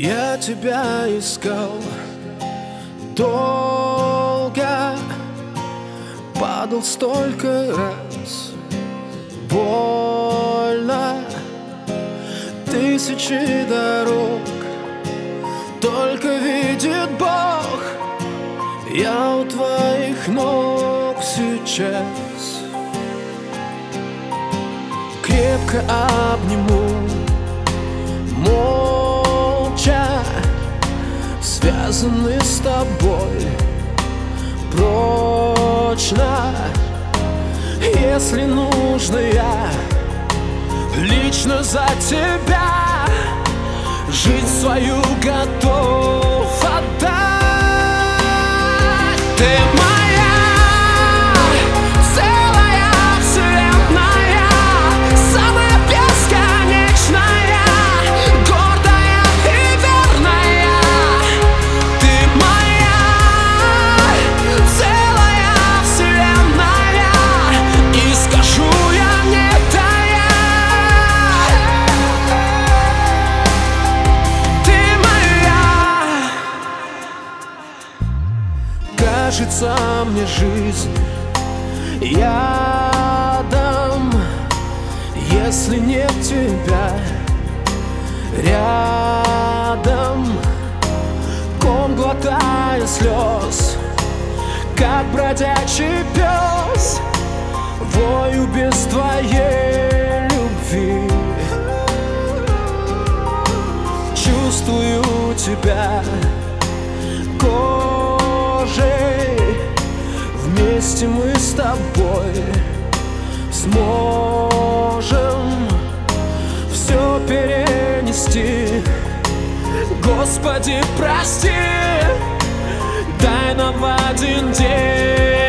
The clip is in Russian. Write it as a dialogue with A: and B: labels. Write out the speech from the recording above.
A: Я тебя искал долго, падал столько раз, больно, тысячи дорог, только видит Бог. Я у твоих ног сейчас, крепко обниму, молча связаны с тобой прочно. Если нужно, я лично за тебя жизнь свою готов отдать. Ты моя целая вселенная, самая бесконечная, гордая и верная. Ты моя целая вселенная, и скажу я не тая. Ты моя. Кажется мне жизнь ядом, если нет тебя рядом. Ком глотая слез, как бродячий пес, вою без твоей любви. Чувствую тебя кожей, вместе мы с тобой сможем все перенести. Господи, прости, дай нам в один день